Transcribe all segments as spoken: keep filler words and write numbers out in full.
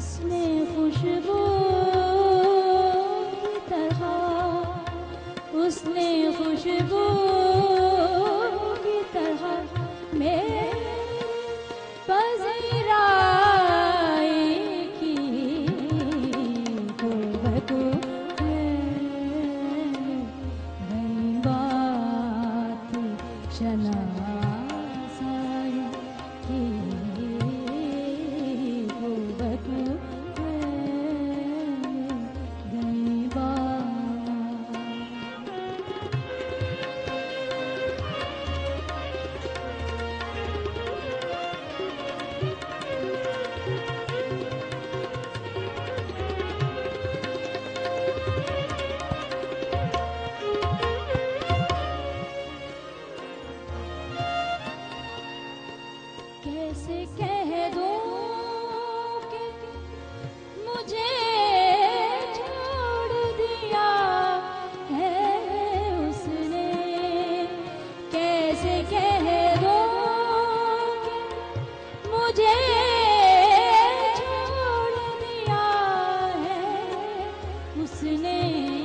उसने खुशबू की तरह, उसने खुशबू की तरह मेरे पज़िराई की गुफ्तगू है। नई बात शनाज़ाई की गुफ्तगू है। नई बात कैसे कह दूं कि मुझे छोड़ दिया है उसने। कैसे कह दूं कि मुझे छोड़ दिया है उसने।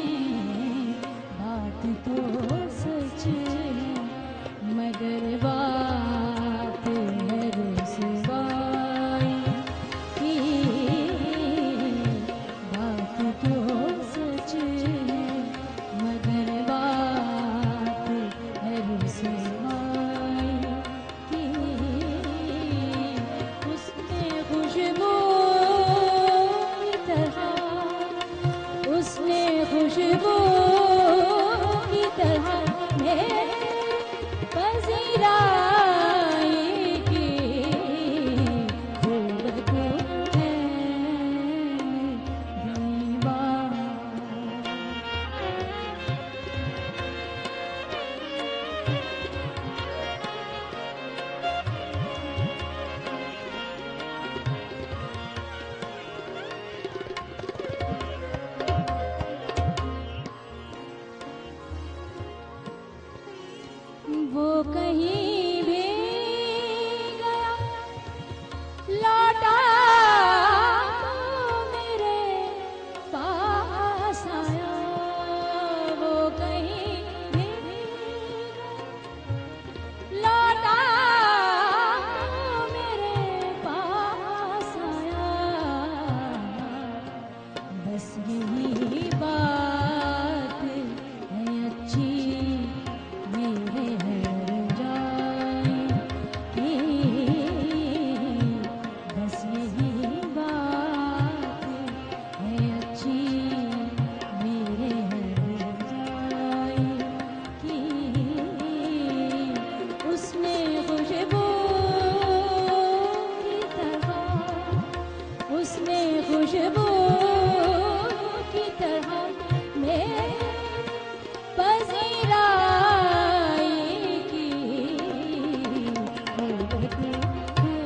बात तो सच है मगर बात है रुसवाई की। बात तो सच है मगर बात है रुसवाई की। उसने खुशबू की तरह, उसने खुशबू की तरह मेरे पज़िराई की गुफ्तगू है। नई बात वो कहीं भी गया लौटा तो मेरे पास आया। वो कहीं भी गया लौटा तो मेरे पास आया। बस यही बात है अच्छी मेरे हर जाए की। बस यही बात है अच्छी मेरे हर जाए की। उसने खुशबू की तरह, उसने खुशबू की तरह मेरे पज़िराई की गुफ्तगू है।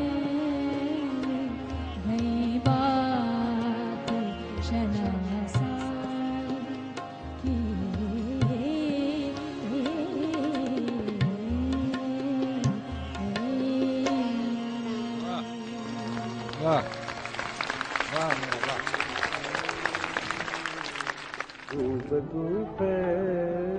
नई बात शनाज़ाई की। वाह वाह वाह। गुफ्तगू पे